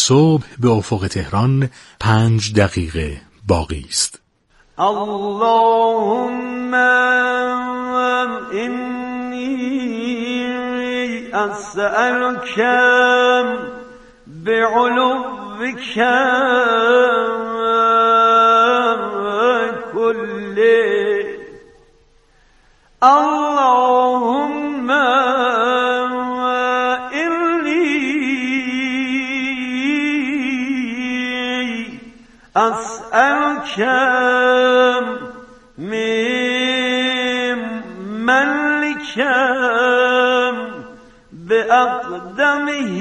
صبح به افق تهران 5 دقیقه باقی است. اللهم اینی اسألک بعلوک کله اللهم اینی اسألک مملک بأقدمه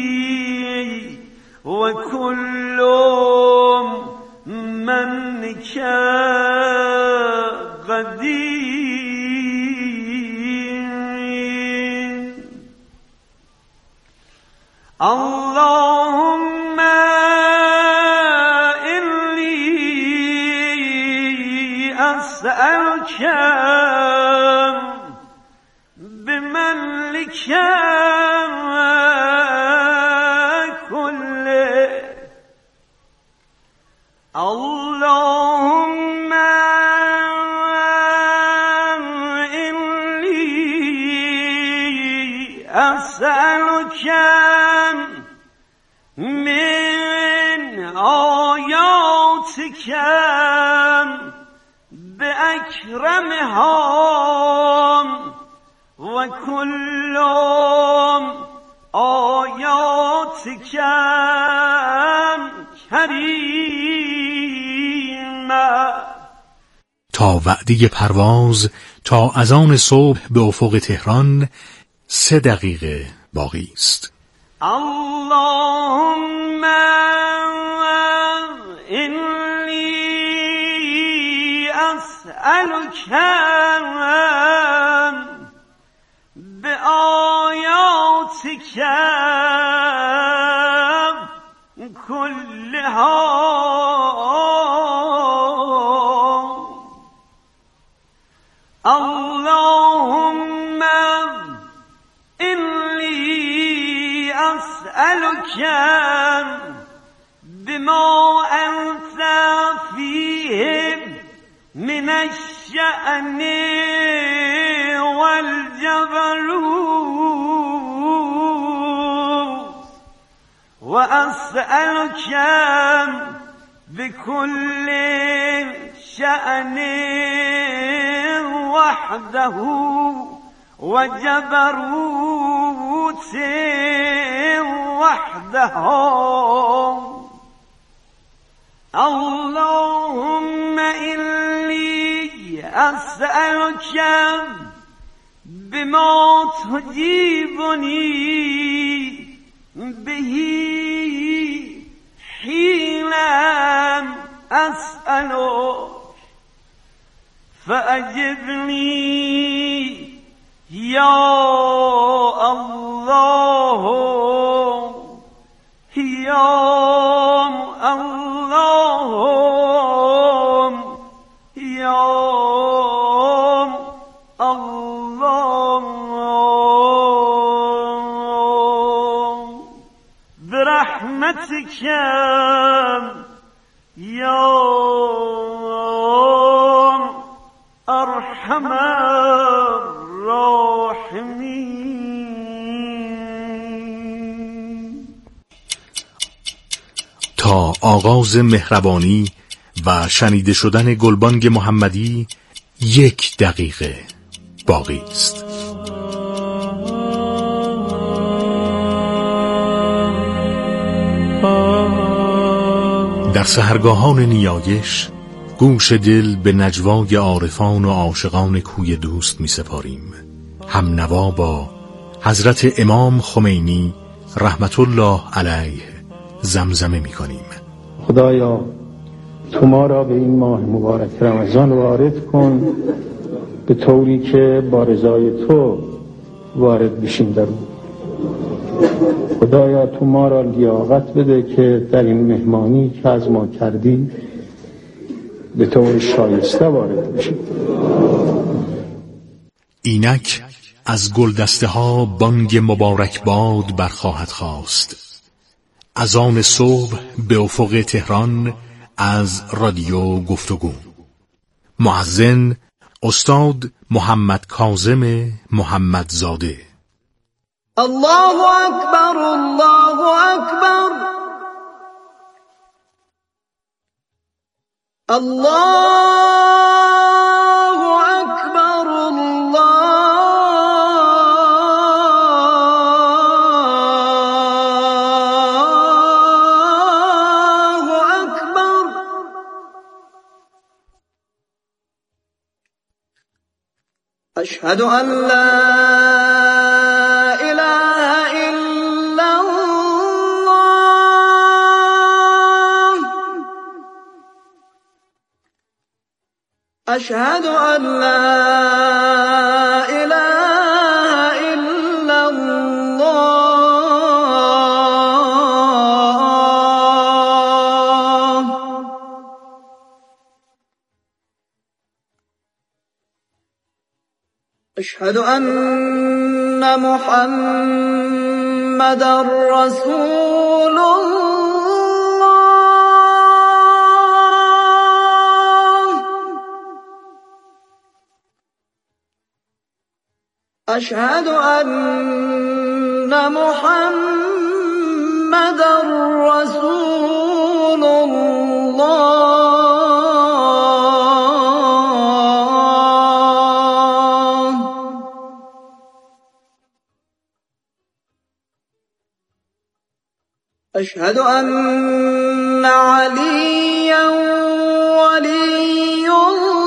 و کل منک قدیر اللهم اینی اسألک بملک كله اللهم إني أسألك من آياتك بأكرمها وكل آیاتک کریم. تا وعده پرواز تا اذان صبح به افق تهران 3 دقیقه باقی است. اللهم اینی اسألک بآیاتک كلها اللهم إني أسألك بما أنت فيه من الشأن والجبروت وأسألك بكل شأن وحده وجبروت وحده اللهم إني أسألك بما تجيبني به حين أسألك فأجبني يا الله يا الله يا الله برحمتك يا ارحم الراحمین. تا آغاز مهربانی و شنیده شدن گلبانگ محمدی 1 دقیقه باقی است. در سحرگاهان نیایش گوش دل به نجوای عارفان و عاشقان کوی دوست می سپاریم. هم نوا با حضرت امام خمینی رحمت الله علیه زمزمه می کنیم. خدایا تو ما را به این ماه مبارک رمضان وارد کن به طوری که با رضای تو وارد بشیم در اون. خدایا تو ما را لیاقت بده که در این مهمانی که از ما کردی به طور شایسته وارد بشیم. اینک از گلدسته ها بانگ مبارک باد برخواهد خواست. از آن صبح به افق تهران از رادیو گفتگو. مؤذن استاد محمد کاظم محمدزاده. الله اکبر، الله اکبر، الله اکبر، الله اکبر. اشهد ان لا أشهد أن لا إله إلا الله. أشهد أن محمدًا رسول الله. أشهد أن محمدًا رسول الله. أشهد أن عليًّا ولي الله.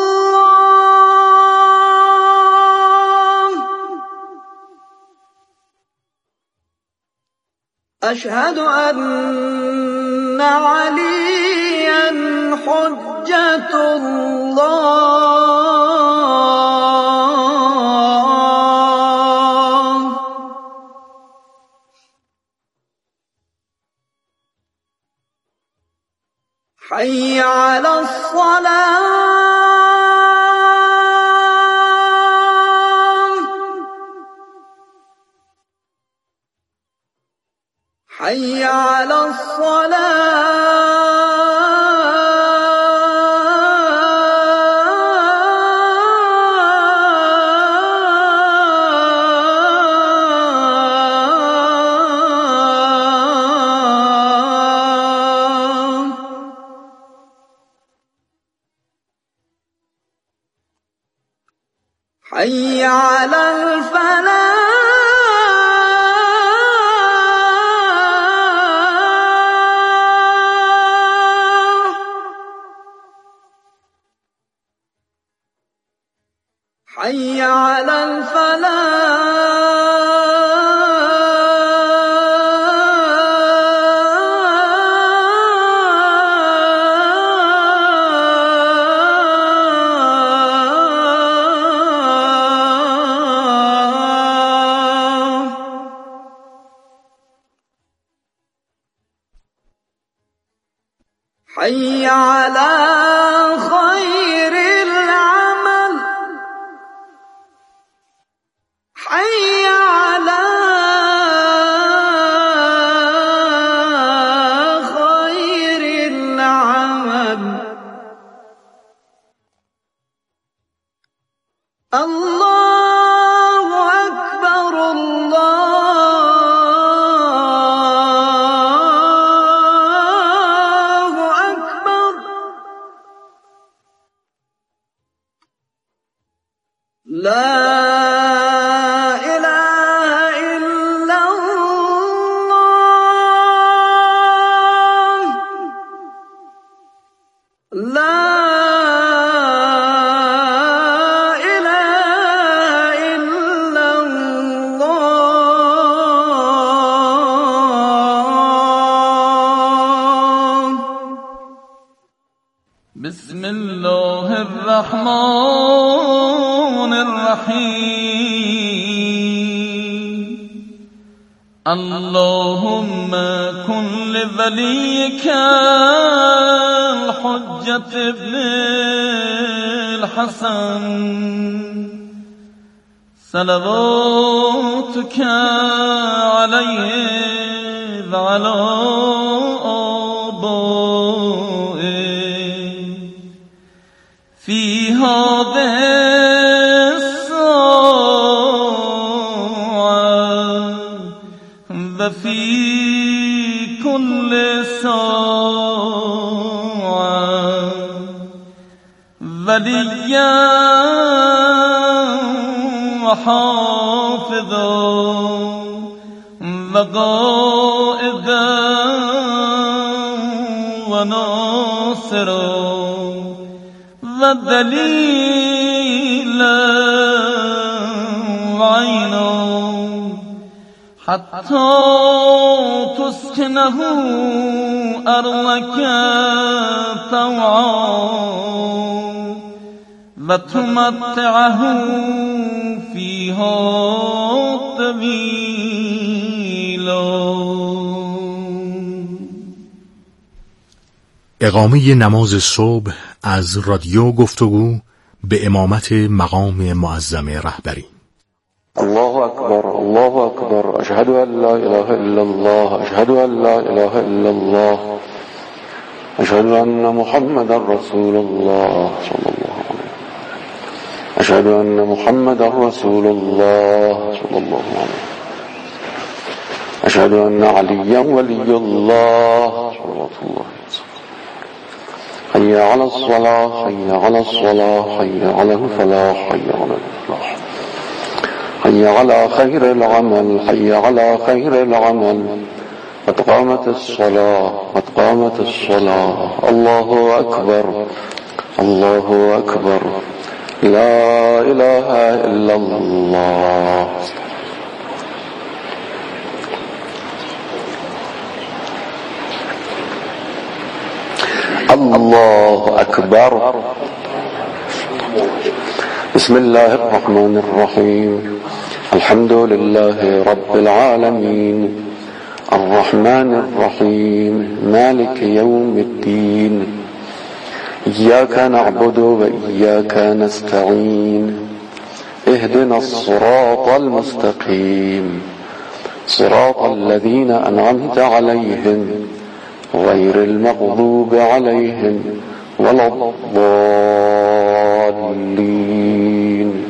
أشهد أن عليًّا حجة الله. حي على الصلاة. حي على الصلاة. حي على الفلاح. حي على الفلاح. حي على خير العمل. حي على خير العمل. الله أكبر، الله أكبر. لا بسم الله الرحمن الرحيم. اللهم كن لوليك الحجة ابن الحسن صلواتك عليه على آبائه فيها بالساعة وفي كل ساعة وليا وحافظا وقائدا وناصرا ودليلا وعينا حتى تسكنه أرضك طوعا وتمتعه فيها طويلا. اقامه نماز صبح از رادیو گفتگو به امامت مقام معظم رهبری. الله اکبر الله اکبر اشهد ان لا اله الا الله اشهد ان لا اله الا الله اشهد ان محمد رسول الله صلی الله علیه اشهد ان محمد رسول الله صلی الله علیه اشهد ان علیا ولی الله صلوات الله حي على الصلاة حي على الصلاة حي على الفلاح حي على الفلاح حي على خير العمل حي على خير العمل قد قامت الصلاة قد قامت الصلاة الله أكبر الله أكبر لا إله إلا الله. الله أكبر. بسم الله الرحمن الرحيم الحمد لله رب العالمين الرحمن الرحيم مالك يوم الدين إياك نعبد وإياك نستعين اهدنا الصراط المستقيم صراط الذين أنعمت عليهم غير المغضوب عليهم ولا الضالين.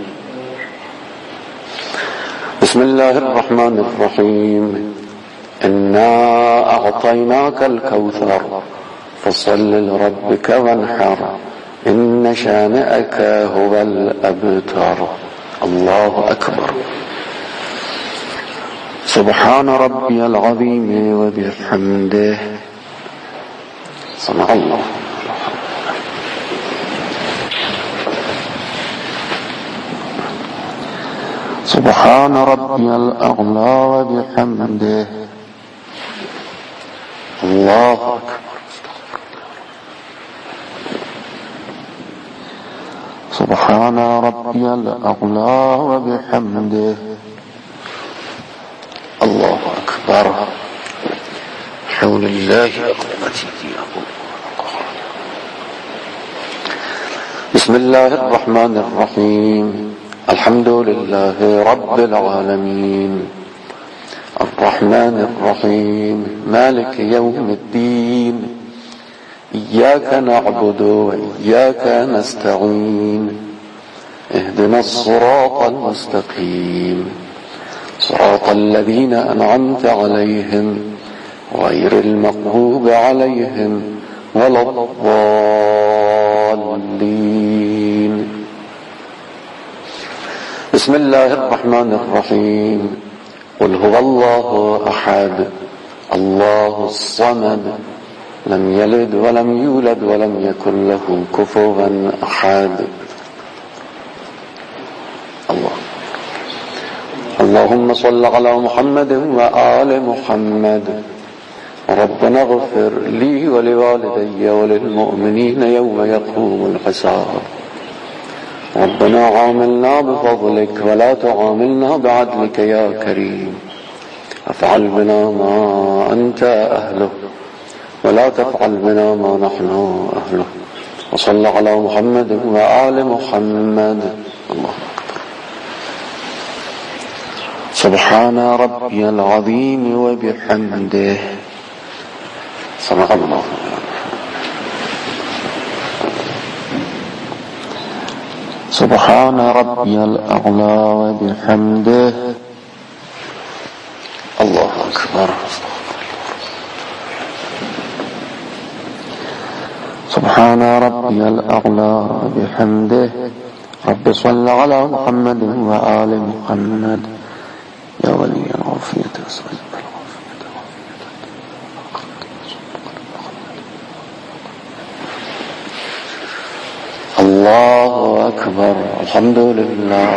بسم الله الرحمن الرحيم إنا أعطيناك الكوثر فصل لربك وانحر إن شانئك هو الأبتر. الله أكبر. سبحان ربي العظيم وبحمده صنع الله. سبحان ربي الأعلى وبحمده. الله أكبر. سبحان ربي الأعلى وبحمده. الله أكبر. حول الله وقوته. بسم الله الرحمن الرحيم الحمد لله رب العالمين الرحمن الرحيم مالك يوم الدين إياك نعبد وإياك نستعين اهدنا الصراط المستقيم صراط الذين أنعمت عليهم غير المغضوب عليهم ولا الضالين. بسم الله الرحمن الرحيم قل هو الله أحد الله الصمد لم يلد ولم يولد ولم يكن له كفوا أحد. اللهم صل على محمد وآل محمد. ربنا اغفر لي ولوالدي وللمؤمنين يوم يقوم الحساب. ربنا عاملنا بفضلك ولا تعاملنا بعدلك يا كريم. افعل بنا ما أنت أهله ولا تفعل بنا ما نحن أهله. وصل على محمد وآل محمد. الله أكبر. سبحان ربي العظيم وبحمده. صدق الله. سبحان ربي الأعلى وبحمده. الله أكبر. سبحان ربي الأعلى بحمده. رب صل على محمد وآل محمد يا ولي العافية. الله أكبر. الحمد لله.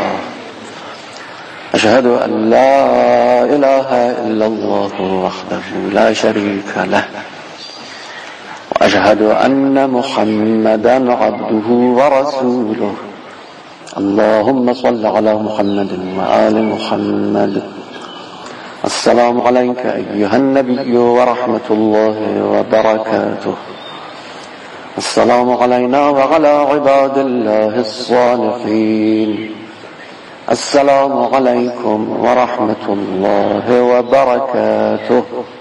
أشهد أن لا إله إلا الله وحده لا شريك له، وأشهد أن محمدا عبده ورسوله. اللهم صل على محمد وآل محمد. السلام عليك أيها النبي ورحمة الله وبركاته. السلام علينا وعلى عباد الله الصالحين. السلام عليكم ورحمة الله وبركاته.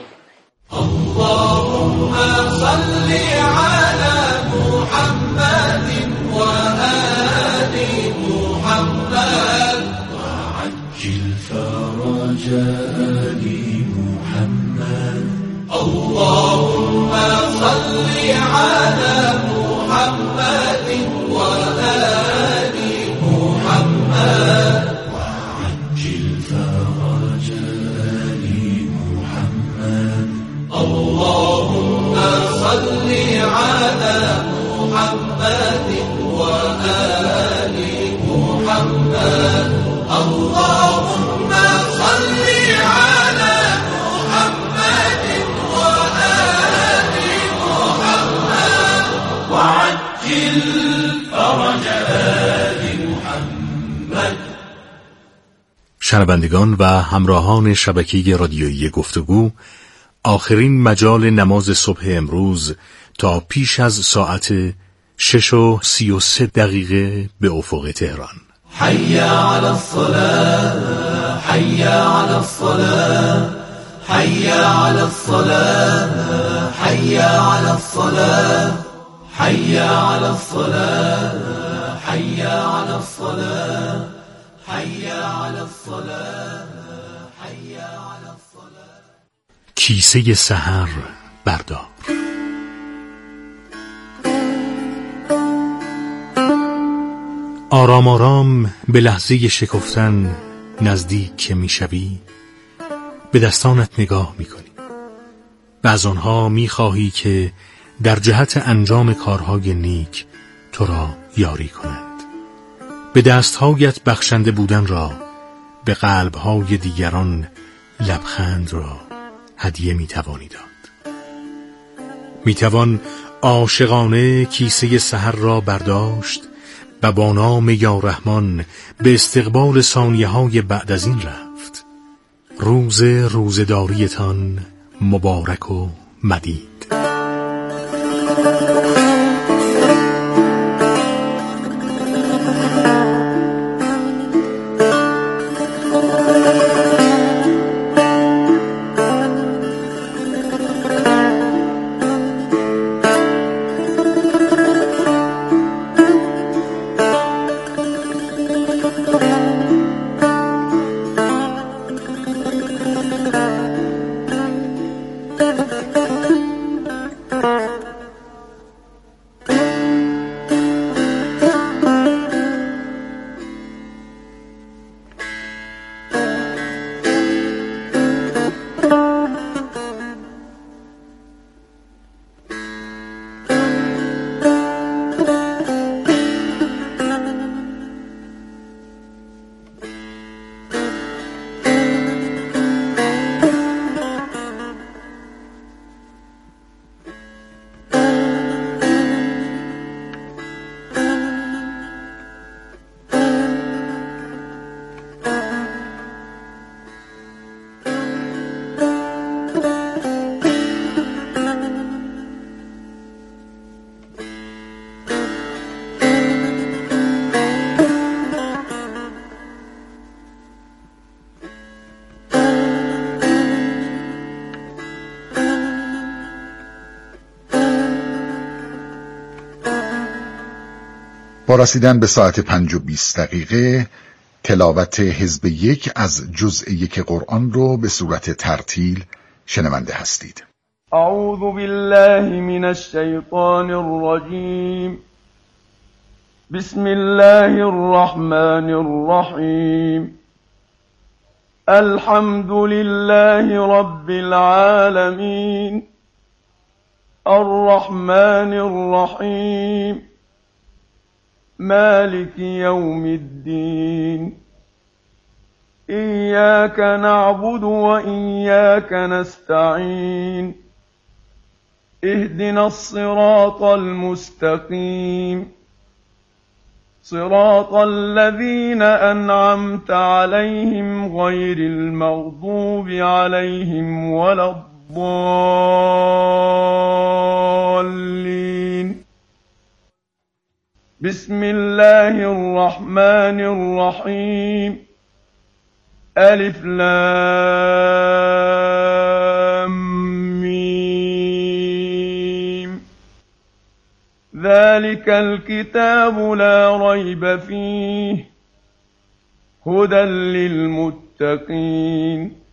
اللهم صل على محمد وآل محمد وعجل فرج آل محمد. اللهم صل على محمد وآل محمد وعجل فرج آل محمد. اللهم صل على محمد وآل محمد. اللهم صل على محمد وآل محمد وعجل فرج آل محمد. شنوندگان و همراهان شبکه رادیویی گفتگو، آخرین مجال نماز صبح امروز تا پیش از ساعت 6:33 به افق تهران. حي على الصلاة، حي على الصلاة، حي على الصلاة، حي على الصلاة، حي على الصلاة، حي على الصلاة، حي على الصلاة، حي على الصلاة. کیسه سحر بردار. آرام آرام به لحظه شکفتن نزدیک که میشوی، به دستانت نگاه میکنی و از آنها میخواهی که در جهت انجام کارهای نیک تو را یاری کنند. به دستهایت بخشنده بودن را، به قلبهای دیگران لبخند را هدیه میتوانی داد. میتوان عاشقانه کیسه سحر را برداشت و با نام یا رحمان به استقبال ثانیه‌های بعد از این رفت. روز روزداریتان مبارک و مدید. با رسیدن به ساعت 5:20 تلاوت حزب 1 از جزء 1 قرآن رو به صورت ترتیل شنونده هستید. اعوذ بالله من الشیطان الرجیم. بسم الله الرحمن الرحیم. الحمد لله رب العالمين الرحمن الرحيم مالك يوم الدين إياك نعبد وإياك نستعين اهدنا الصراط المستقيم صراط الذين أنعمت عليهم غير المغضوب عليهم ولا الضالين. بسم الله الرحمن الرحيم. ألف لام ميم. ذلك الكتاب لا ريب فيه هدى للمتقين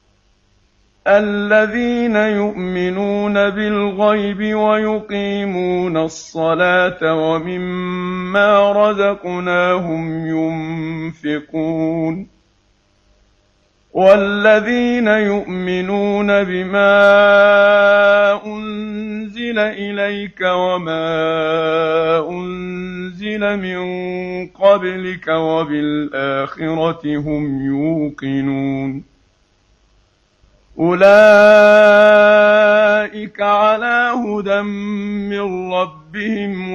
الذين يؤمنون بالغيب ويقيمون الصلاة ومما رزقناهم ينفقون والذين يؤمنون بما أنزل إليك وما أنزل من قبلك وبالآخرة هم يوقنون أولئك على هدى من ربهم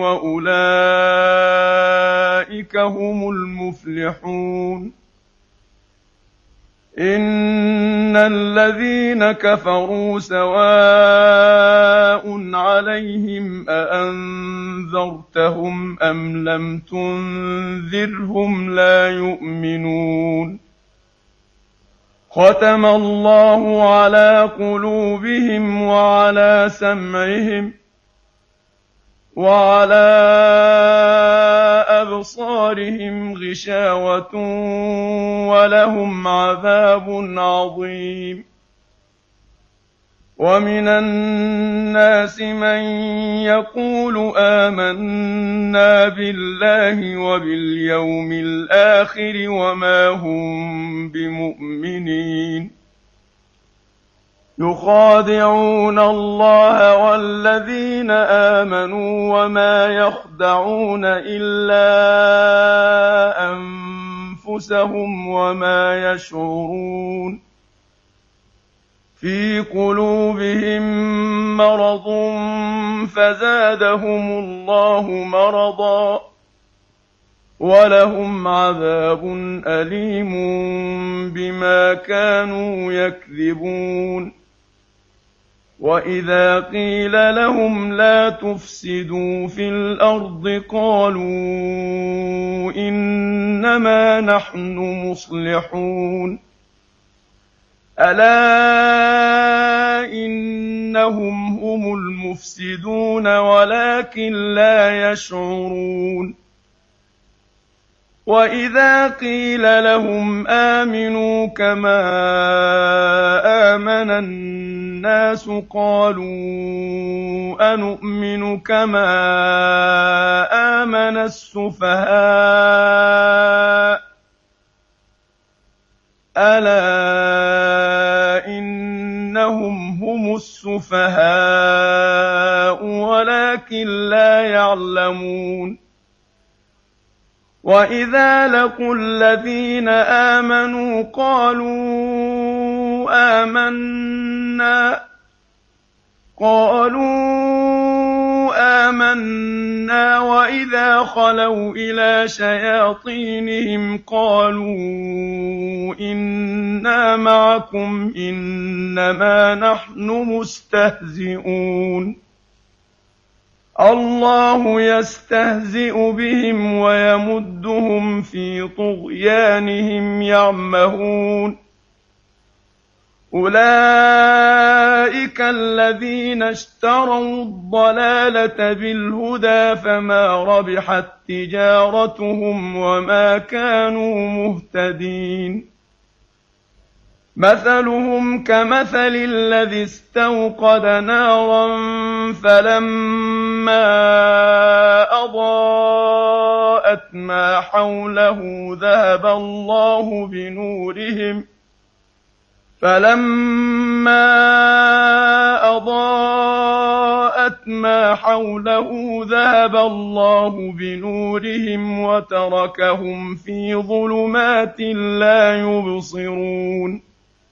وأولئك هم المفلحون. إن الذين كفروا سواء عليهم أأنذرتهم أم لم تنذرهم لا يؤمنون. ختم الله على قلوبهم وعلى سمعهم وعلى أبصارهم غشاوة ولهم عذاب عظيم. ومن الناس من يقول آمنا بالله وباليوم الآخر وما هم بمؤمنين يخادعون الله والذين آمنوا وما يخدعون إلا أنفسهم وما يشعرون. في قلوبهم مرض فزادهم الله مرضا ولهم عذاب أليم بما كانوا يكذبون. وإذا قيل لهم لا تفسدوا في الأرض قالوا إنما نحن مصلحون. ألا إنهم هم المفسدون ولكن لا يشعرون. وإذا قيل لهم آمنوا كما آمن الناس قالوا أنؤمن كما آمن السفهاء ألا إنهم هم السفهاء ولكن لا يعلمون. وإذا لقوا الذين آمنوا قالوا آمنا وإذا خلوا إلى شياطينهم قالوا إنا معكم إنما نحن مستهزئون. الله يستهزئ بهم ويمدهم في طغيانهم يعمهون. أولئك الذين اشتروا الضلالة بالهدى فما ربحت تجارتهم وما كانوا مهتدين مثلهم كمثل الذي استوقد نارا فلما أضاءت ما حوله ذهب الله بنورهم وتركهم في ظلمات لا يبصرون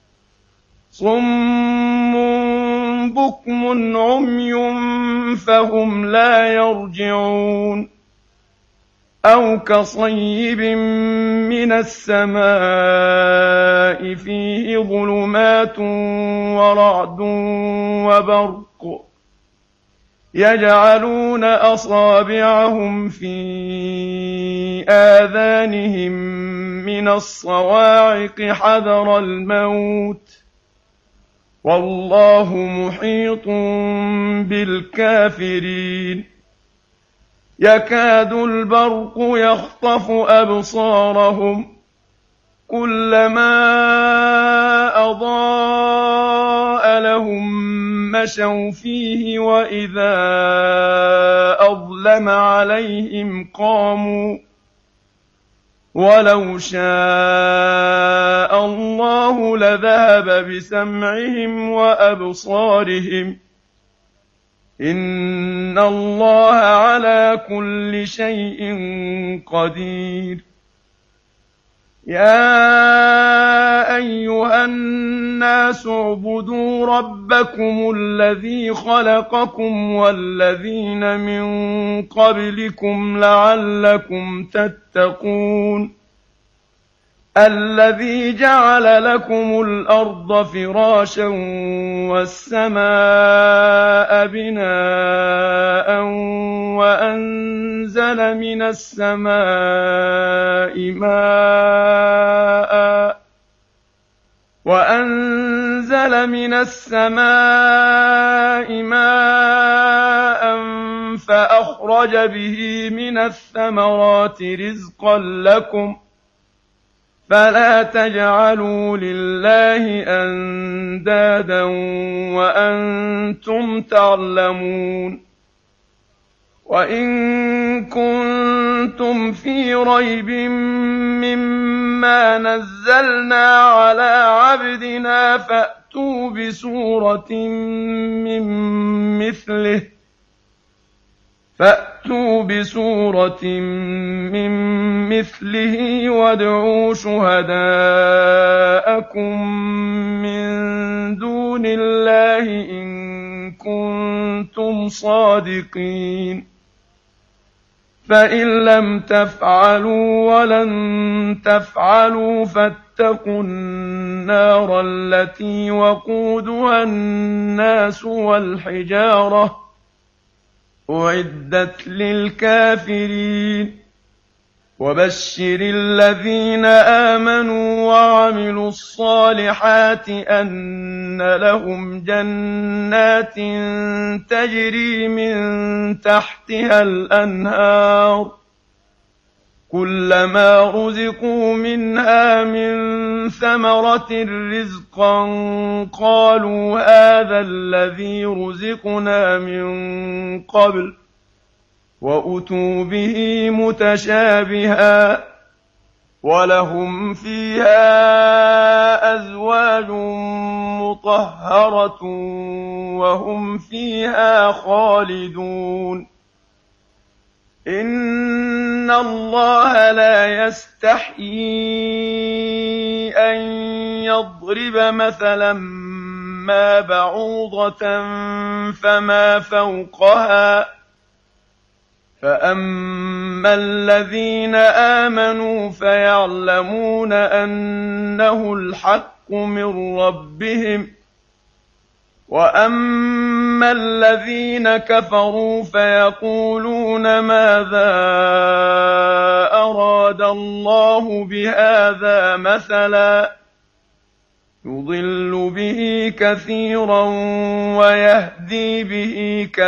صم بكم عمي فهم لا يرجعون أو كصيب من السماء فيه ظلمات ورعد وبرق يجعلون أصابعهم في آذانهم من الصواعق حذر الموت والله محيط بالكافرين يكاد البرق يخطف أبصارهم كلما أضاء لهم مشوا فيه وإذا أظلم عليهم قاموا ولو شاء الله لذهب بسمعهم وأبصارهم إن الله على كل شيء قدير يا أيها الناس اعبدوا ربكم الذي خلقكم والذين من قبلكم لعلكم تتقون الذي جعل لكم الأرض فراشا والسماء بناء وأنزل من السماء ماء فأخرج به من الثمرات رزقا لكم فلا تجعلوا لله أندادا وأنتم تعلمون وإن كنتم في ريب مما نزلنا على عبدنا فأتوا بسورة من مثله وادعوا شهداءكم من دون الله إن كنتم صادقين فإن لم تفعلوا ولن تفعلوا فاتقوا النار التي وقودها الناس والحجارة أعدت للكافرين وبشر الذين آمنوا وعملوا الصالحات أن لهم جنات تجري من تحتها الأنهار كلما رزقوا منها من ثمرة رزقا قالوا هذا الذي رزقنا من قبل وأتوا به متشابها ولهم فيها أزواج مطهرة وهم فيها خالدون إن الله لا يستحيي أن يضرب مثلا ما بعوضة فما فوقها فأما الذين آمنوا فيعلمون أنه الحق من ربهم وأما الذين كفروا فيقولون ماذا أراد الله بهذا مثلا يضل به كثيرا ويهدي به كثيرا